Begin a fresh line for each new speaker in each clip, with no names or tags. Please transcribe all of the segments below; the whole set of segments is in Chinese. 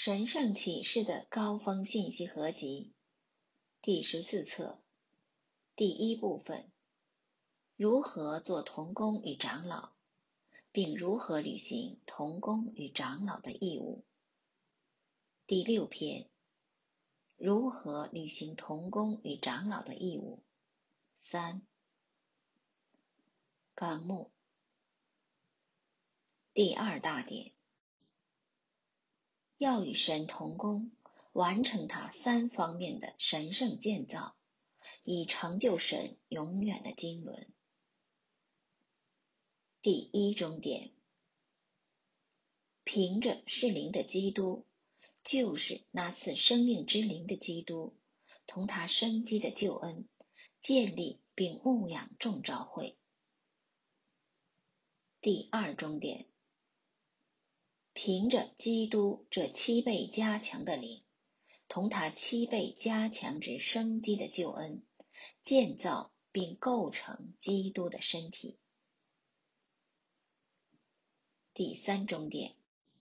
神圣启示的高峰信息合集第14册第一部分，如何做同工与长老，并如何履行同工与长老的义务。第6篇，如何履行同工与长老的义务。3。纲目。第2大点，要与神同工，完成他3方面的神圣建造，以成就神永远的经纶。第1中点，凭着是灵的基督，就是那赐生命之灵的基督，同他生机的救恩，建立并牧养众召会。第2中点，凭着基督这7倍加强的灵，同他7倍加强之生机的救恩，建造并构成基督的身体。第3中点，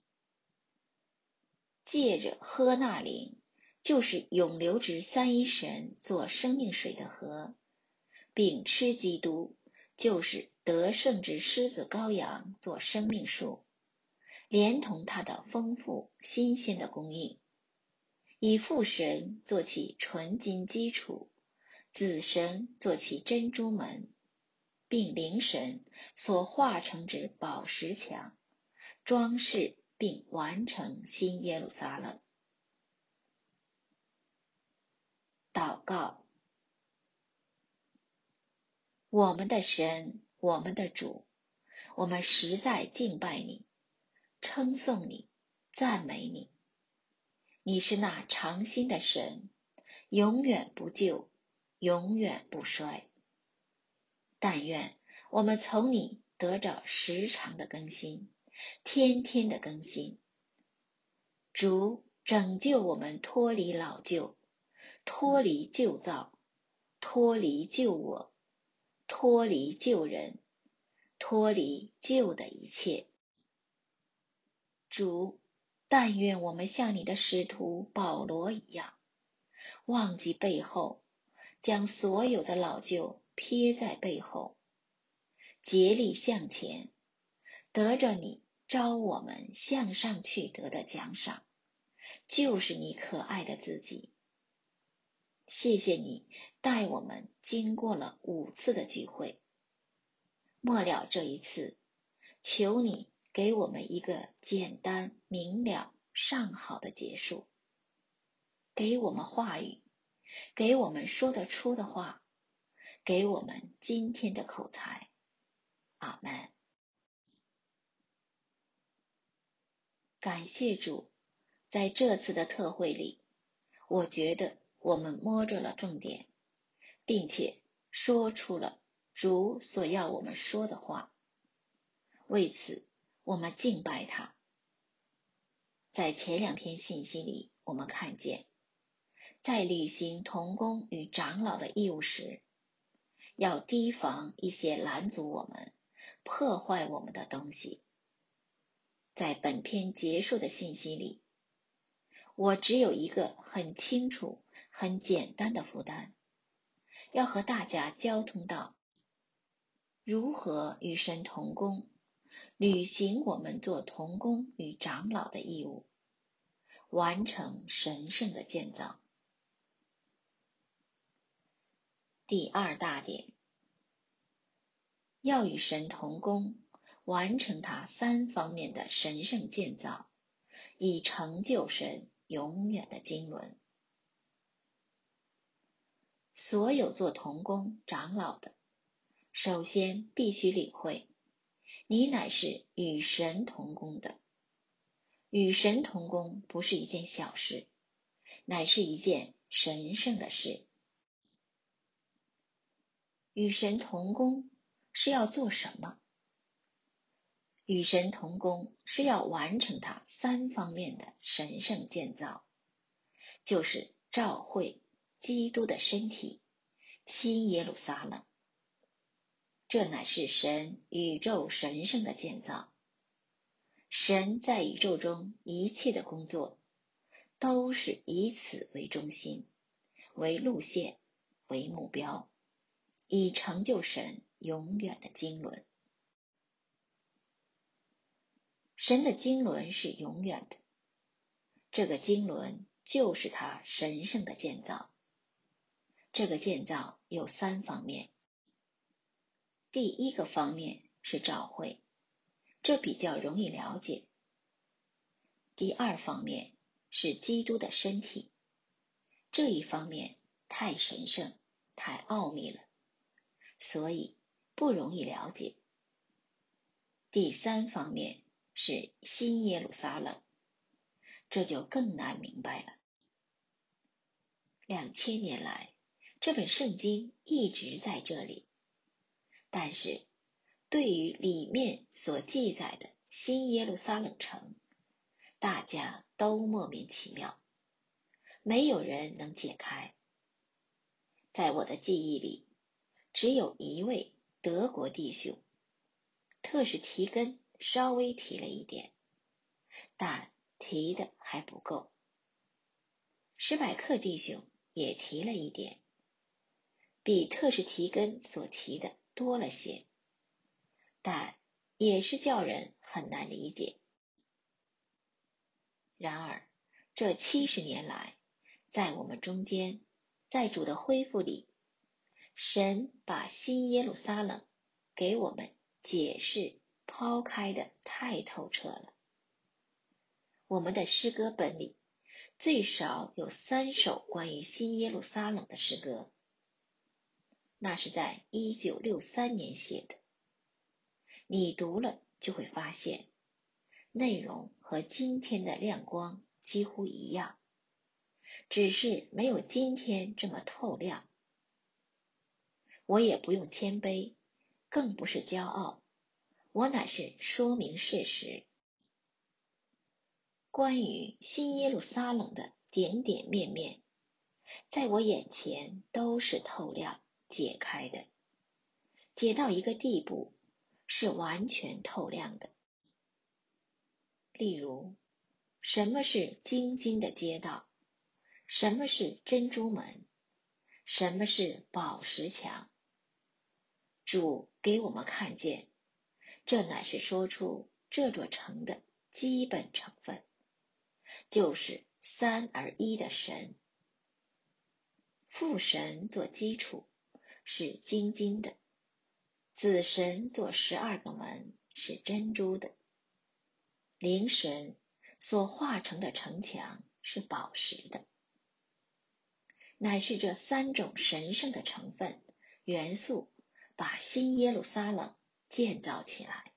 借着喝那灵，就是永流之三一神做生命水的河，并吃基督，就是得胜之狮子羔羊做生命树，连同他的丰富新鲜的供应，以父神做其纯金基础，子神做其珍珠门，并灵神所化成之宝石墙，装饰并完成新耶路撒冷。祷告。我们的神，我们的主，我们实在敬拜你，称颂你，赞美你。你是那长新的神，永远不旧，永远不衰。但愿我们从你得着时常的更新，天天的更新。主拯救我们脱离老旧，脱离旧造，脱离旧我，脱离旧人，脱离旧的一切。主，但愿我们像你的使徒保罗一样，忘记背后，将所有的老旧撇在背后，竭力向前，得着你召我们向上去得的奖赏，就是你可爱的自己。谢谢你带我们经过了5次的聚会，末了这一次，求你给我们一个简单明了上好的结束，给我们话语，给我们说得出的话，给我们今天的口才。阿们。感谢主，在这次的特会里，我觉得我们摸着了重点，并且说出了主所要我们说的话。为此，我们敬拜他。在前2篇信息里，我们看见，在履行同工与长老的义务时，要提防一些拦阻我们、破坏我们的东西。在本篇结束的信息里，我只有一个很清楚、很简单的负担，要和大家交通到如何与神同工，履行我们做同工与长老的义务，完成神圣的建造。第2大点，要与神同工，完成他3方面的神圣建造，以成就神永远的经纶。所有做同工长老的，首先必须领会，你乃是与神同工的。与神同工不是一件小事，乃是一件神圣的事。与神同工是要做什么？与神同工是要完成他3方面的神圣建造，就是召会基督的身体，新耶路撒冷。这乃是神宇宙神圣的建造。神在宇宙中一切的工作， 都是以此为中心，为路线，为目标，以成就神永远的经纶。神的经纶是永远的，这个经纶就是他神圣的建造。这个建造有3方面。第一个方面是召会，这比较容易了解。第2方面是基督的身体，这一方面太神圣，太奥秘了，所以不容易了解。第3方面是新耶路撒冷，这就更难明白了。2000年来，这本圣经一直在这里，但是对于里面所记载的新耶路撒冷城，大家都莫名其妙，没有人能解开。在我的记忆里，只有一位德国弟兄，特使提根稍微提了一点，但提的还不够。史百克弟兄也提了一点，比特使提根所提的多了些，但也是叫人很难理解。然而，这70年来，在我们中间，在主的恢复里，神把新耶路撒冷给我们解释抛开的太透彻了。我们的诗歌本里最少有3首关于新耶路撒冷的诗歌，那是在1963年写的。你读了就会发现，内容和今天的亮光几乎一样，只是没有今天这么透亮。我也不用谦卑，更不是骄傲，我乃是说明事实。关于新耶路撒冷的点点面面，在我眼前都是透亮解开的，解到一个地步，是完全透亮的。例如，什么是京津的街道？什么是珍珠门？什么是宝石墙？主给我们看见，这乃是说出这座城的基本成分，就是3而1的神。父神做基础，是晶晶的；子神做12个门，是珍珠的；灵神所化成的城墙是宝石的。乃是这3种神圣的成分元素，把新耶路撒冷建造起来。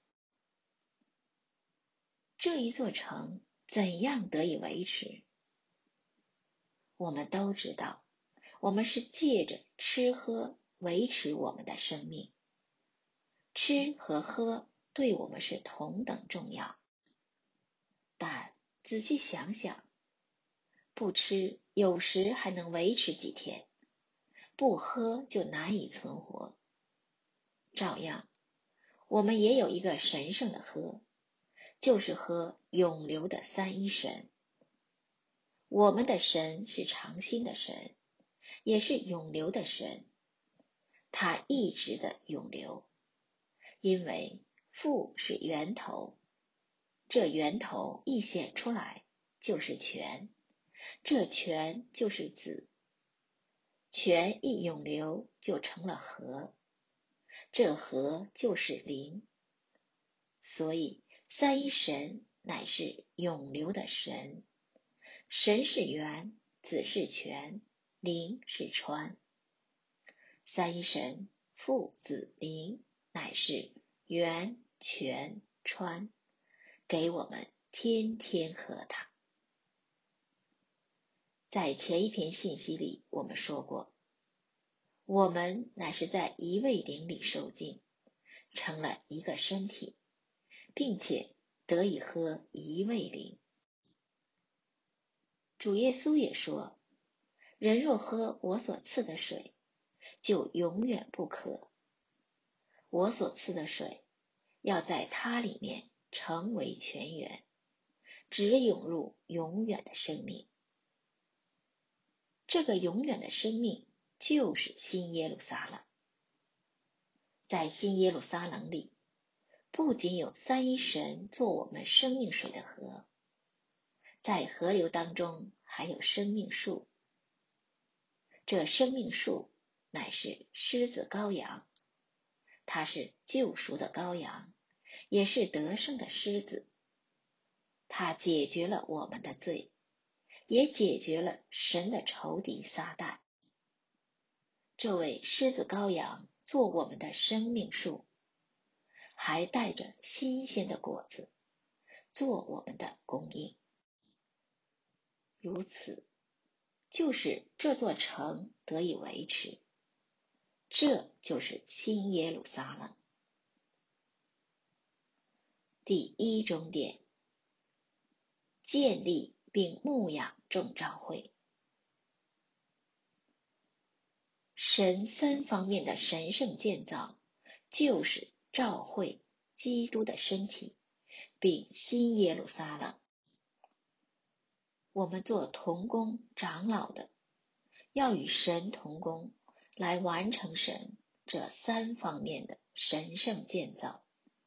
这一座城怎样得以维持？我们都知道，我们是借着吃喝维持我们的生命。吃和喝对我们是同等重要，但仔细想想，不吃有时还能维持几天，不喝就难以存活。照样，我们也有一个神圣的喝，就是喝永流的三一神。我们的神是常新的神，也是永流的神，他一直的永流，因为父是源头，这源头一显出来就是泉，这泉就是子，泉一永流就成了河，这河就是灵。所以三一神乃是永流的神，神是源，子是泉，灵是川。三一神父子灵乃是源泉川，给我们天天喝它。在前一篇信息里我们说过，我们乃是在一位灵里受浸，成了一个身体，并且得以喝一位灵。主耶稣也说，人若喝我所赐的水，就永远不渴。我所赐的水要在它里面成为泉源，直涌入永远的生命。 这个永远的生命就是新耶路撒冷。在新耶路撒冷里，不仅有三一神做我们生命水的河，在河流当中还有生命树。这生命树乃是狮子羔羊，它是救赎的羔羊，也是得胜的狮子。它解决了我们的罪，也解决了神的仇敌撒旦。这位狮子羔羊做我们的生命树，还带着新鲜的果子，做我们的供应。如此，就使这座城得以维持。这就是新耶路撒冷。第一终点，建立并牧养众召会。神三方面的神圣建造，就是召会基督的身体，并新耶路撒冷。我们做同工长老的，要与神同工，来完成神这三方面的神圣建造。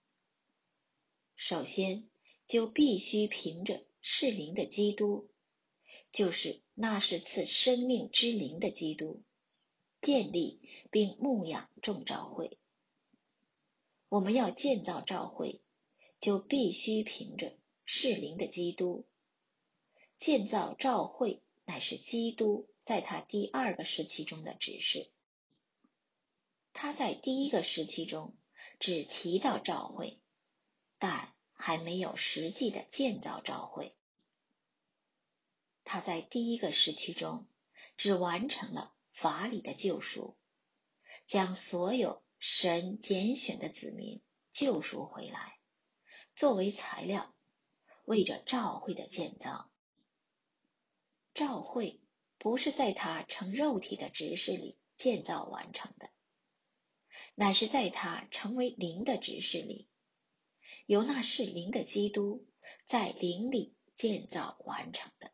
首先，就必须凭着是灵的基督，就是那是赐生命之灵的基督，建立并牧养众召会。我们要建造召会，就必须凭着是灵的基督。建造召会乃是基督在他第二个时期中的指示。他在第一个时期中只提到召会，但还没有实际的建造召会。他在第一个时期中只完成了法理的救赎，将所有神拣选的子民救赎回来，作为材料，为着召会的建造。召会不是在他成肉体的执事里建造完成的，乃是在他成为灵的执事里，由那是灵的基督在灵里建造完成的。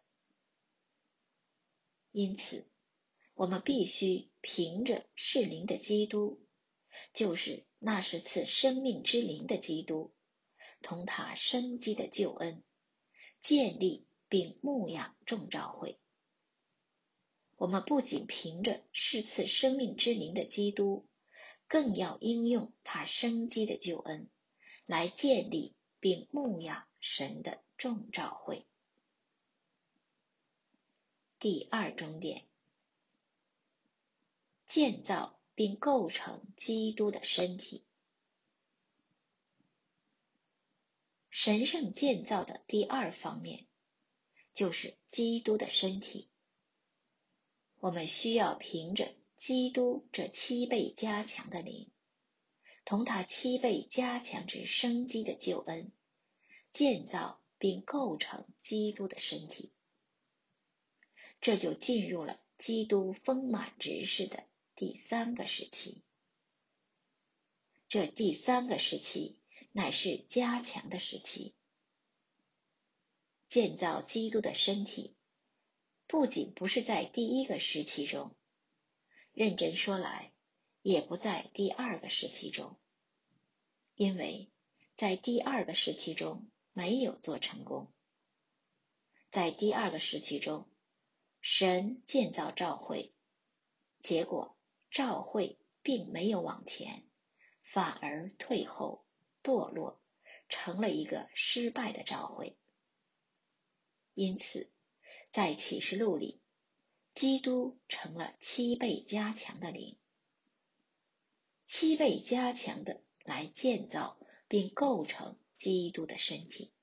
因此，我们必须凭着是灵的基督，就是那是赐生命之灵的基督，同他生机的救恩，建立并牧养众召会。我们不仅凭着是赐生命之灵的基督，更要应用他生机的救恩，来建立并牧养神的众召会。第二终点，建造并构成基督的身体。神圣建造的第二方面，就是基督的身体。我们需要凭着基督这7倍加强的灵，同他7倍加强之生机的救恩，建造并构成基督的身体。这就进入了基督丰满执事的第3个时期。这第3个时期乃是加强的时期。建造基督的身体，不仅不是在第1个时期中，认真说来，也不在第2个时期中，因为在第2个时期中没有做成功。在第2个时期中，神建造召会，结果召会并没有往前，反而退后堕落，成了一个失败的召会。因此，在启示录里，基督成了7倍加强的灵，7倍加强的来建造并构成基督的身体。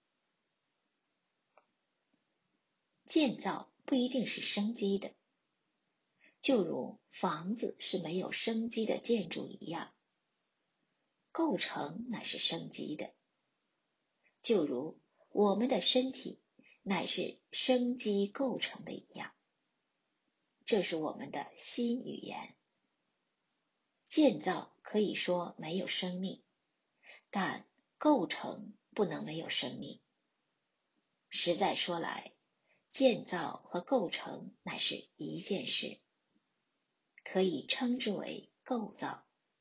建造不一定是生机的，就如房子是没有生机的建筑一样，构成乃是生机的，就如我们的身体乃是生机构成的一样。这是我们的新语言。建造可以说没有生命，但构成不能没有生命。实在说来， 建造和构成乃是一件事，可以称之为构造。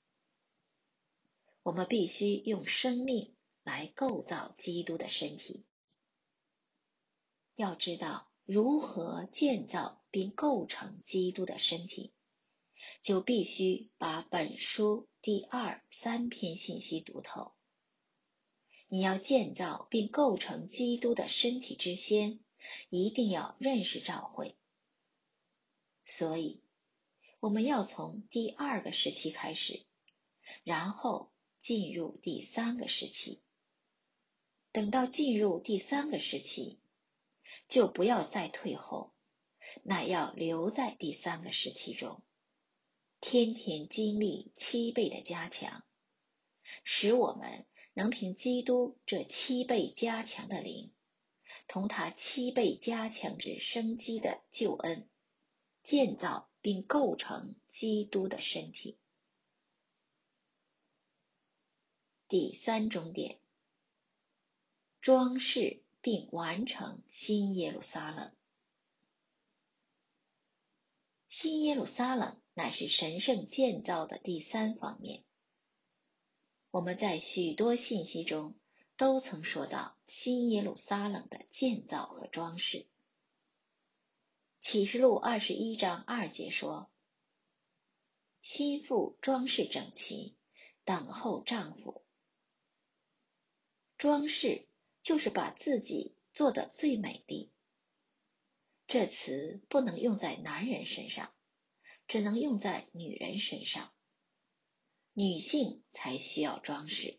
我们必须用生命来构造基督的身体。要知道如何建造并构成基督的身体，就必须把本书第2、3篇信息读透。你要建造并构成基督的身体之先，一定要认识召会。所以，我们要从第2个时期开始，然后进入第3个时期。等到进入第3个时期，就不要再退后，乃要留在第3个时期中，天天经历7倍的加强，使我们能凭基督这7倍加强的灵，同他7倍加强之生机的救恩，建造并构成基督的身体。第3重点，装饰并完成新耶路撒冷。新耶路撒冷乃是神圣建造的第3方面。我们在许多信息中都曾说到新耶路撒冷的建造和装饰。启示录21章2节说，新妇装饰整齐，等候丈夫。装饰就是把自己做得最美丽。这词不能用在男人身上，只能用在女人身上。女性才需要装饰。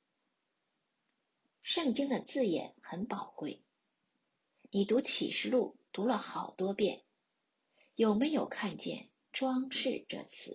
圣经的字眼很宝贵，你读启示录读了好多遍，有没有看见装饰这词？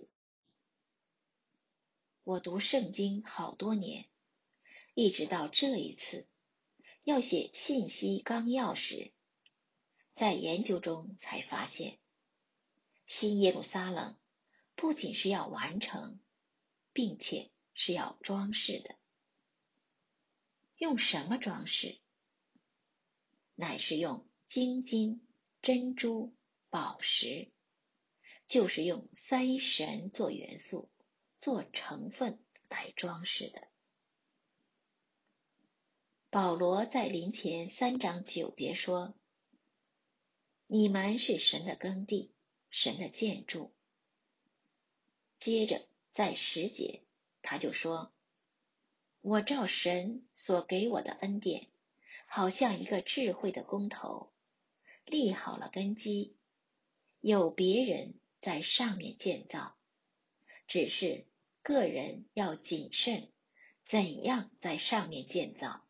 我读圣经好多年，一直到这一次要写信息纲要时，在研究中才发现，新耶路撒冷不仅是要完成，并且是要装饰的。用什么装饰？乃是用金金、珍珠、宝石，就是用3神做元素、做成分来装饰的。保罗在林前3章9节说，你们是神的耕地，神的建筑。接着在10节他就说，我照神所给我的恩典，好像一个智慧的工头，立好了根基，有别人在上面建造，只是个人要谨慎，怎样在上面建造。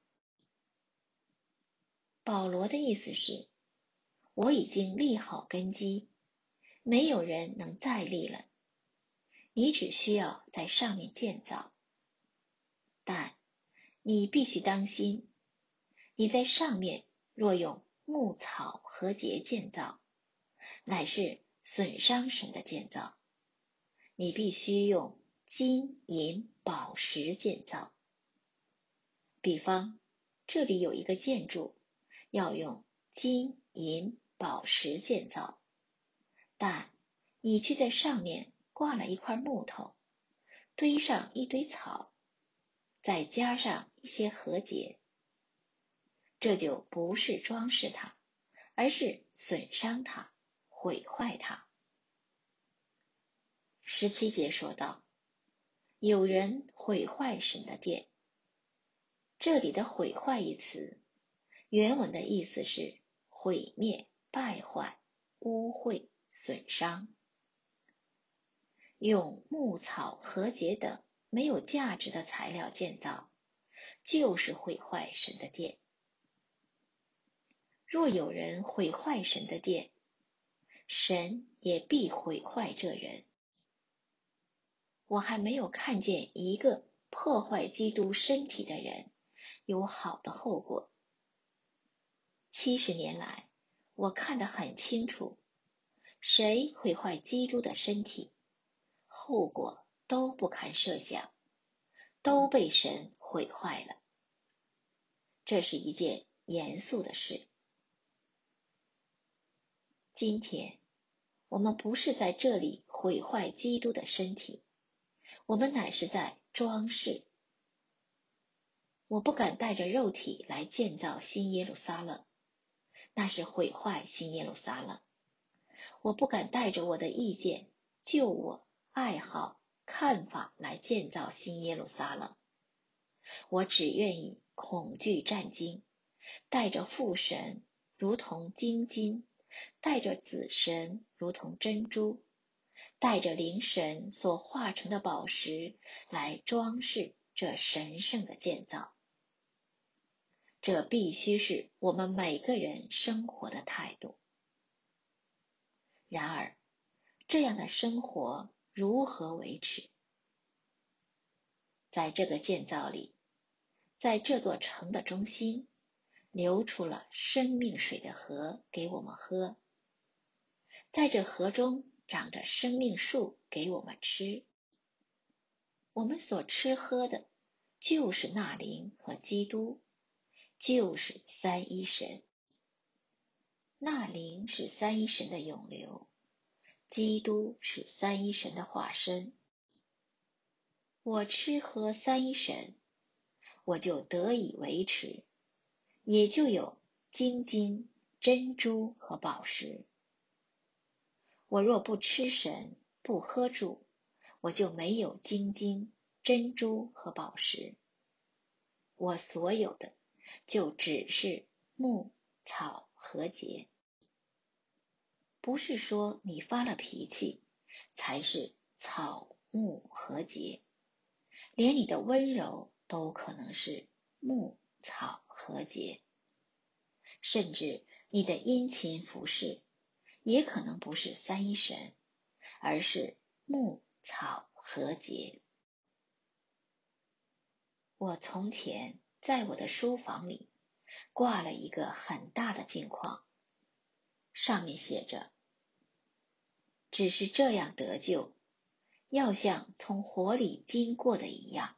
保罗的意思是，我已经立好根基，没有人能再立了，你只需要在上面建造。但你必须当心，你在上面若用木草和结建造，乃是损伤神的建造。你必须用金银宝石建造。比方，这里有一个建筑，要用金银宝石建造，但你却在上面挂了一块木头，堆上一堆草，再加上一些禾秸，这就不是装饰它，而是损伤它，毁坏它。17节说道，有人毁坏神的殿。这里的毁坏一词，原文的意思是毁灭、败坏、污秽、损伤。用木草、禾秸等没有价值的材料建造，就是毁坏神的殿。若有人毁坏神的殿，神也必毁坏这人。我还没有看见一个破坏基督身体的人有好的后果。70年来，我看得很清楚，谁毁坏基督的身体，后果都不堪设想，都被神毁坏了。这是一件严肃的事。 今天我们不是在这里毁坏基督的身体，我们乃是在装饰。我不敢带着肉体来建造新耶路撒冷，那是毁坏新耶路撒冷。我不敢带着我的意见、救我、爱好、看法来建造新耶路撒冷。我只愿意恐惧战惊，带着父神如同金，带着子神如同珍珠，带着灵神所化成的宝石来装饰这神圣的建造。这必须是我们每个人生活的态度。然而，这样的生活如何维持？在这个建造里，在这座城的中心，流出了生命水的河给我们喝。在这河中长着生命树给我们吃。我们所吃喝的就是那灵和基督，就是三一神。那灵是三一神的涌流，基督是三一神的化身。我吃喝三一神，我就得以维持，也就有金、珍珠和宝石。我若不吃神，不喝主，我就没有金、珍珠和宝石。我所有的就只是木、草和节。不是说你发了脾气才是草木和节，连你的温柔都可能是木草和节，甚至你的殷勤服侍也可能不是三一神，而是木草和节。我从前在我的书房里挂了一个很大的镜框，上面写着：只是这样得救，要像从火里经过的一样。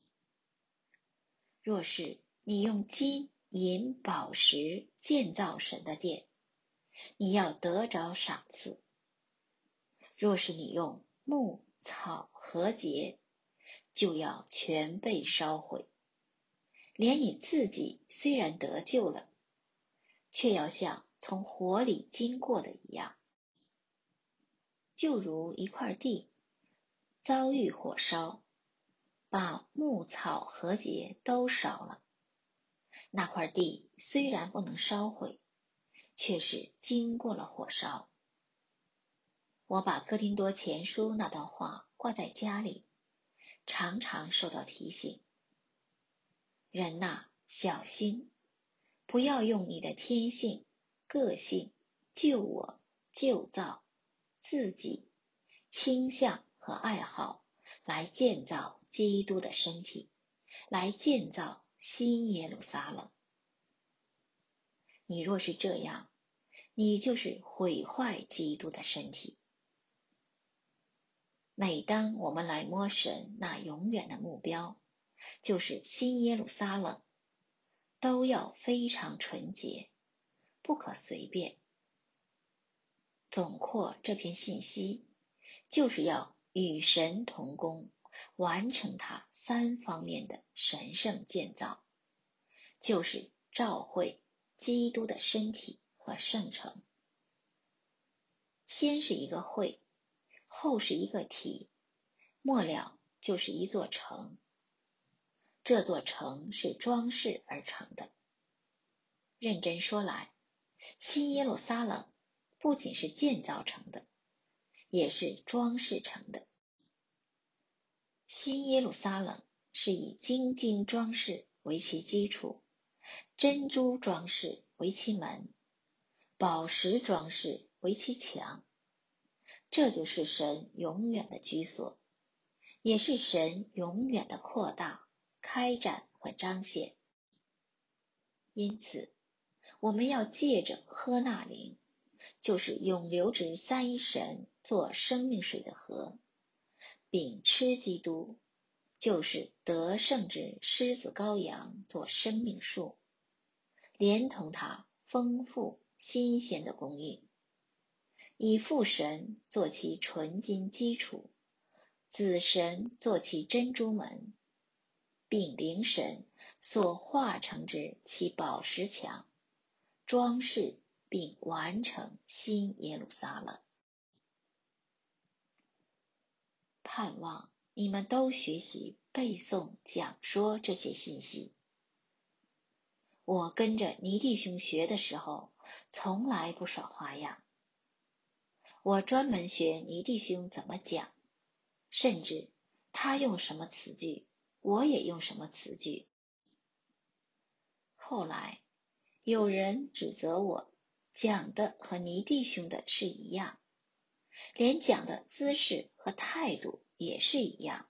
若是你用金银宝石建造神的殿，你要得着赏赐；若是你用木草和节，就要全被烧毁。连你自己虽然得救了，却要像从火里经过的一样。就如一块地遭遇火烧，把木草和节都烧了，那块地虽然不能烧毁，却是经过了火烧。我把哥林多前书那段话挂在家里，常常受到提醒。人呐，小心，不要用你的天性、个性、救我、旧造、自己、倾向和爱好来建造基督的身体，来建造新耶路撒冷。你若是这样，你就是毁坏基督的身体。每当我们来摸神那永远的目标，就是新耶路撒冷，都要非常纯洁，不可随便。总括这篇信息，就是要与神同工，完成它三方面的神圣建造，就是召会基督的身体和圣城。先是一个会，后是一个体，末了就是一座城。这座城是装饰而成的。认真说来，新耶路撒冷不仅是建造成的，也是装饰成的。新耶路撒冷是以金装饰为其基础，珍珠装饰为其门，宝石装饰为其墙。这就是神永远的居所，也是神永远的扩大、开展和彰显。因此，我们要借着喝那灵，就是永流之三一神做生命水的河，并吃基督，就是得胜之狮子羔羊做生命树，连同它丰富新鲜的供应。 以父神做其纯金基础，子神做其珍珠门，并灵神所化成之其宝石墙，装饰并完成新耶路撒冷。盼望你们都学习背诵、讲说这些信息。我跟着尼弟兄学的时候，从来不耍花样。我专门学尼弟兄怎么讲，甚至他用什么词句，我也用什么词句。后来有人指责我讲的和尼弟兄的是一样，连讲的姿势和态度也是一样。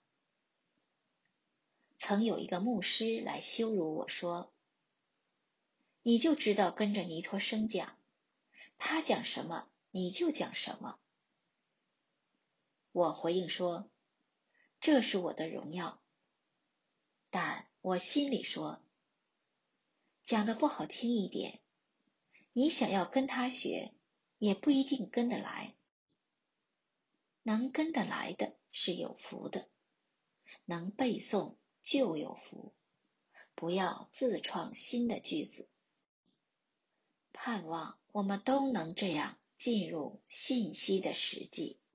曾有一个牧师来羞辱我说，你就知道跟着尼托生讲，他讲什么你就讲什么。我回应说，这是我的荣耀，但我心里说，讲得不好听一点，你想要跟他学，也不一定跟得来。能跟得来的是有福的，能背诵就有福，不要自创新的句子。盼望我们都能这样进入信息的实际。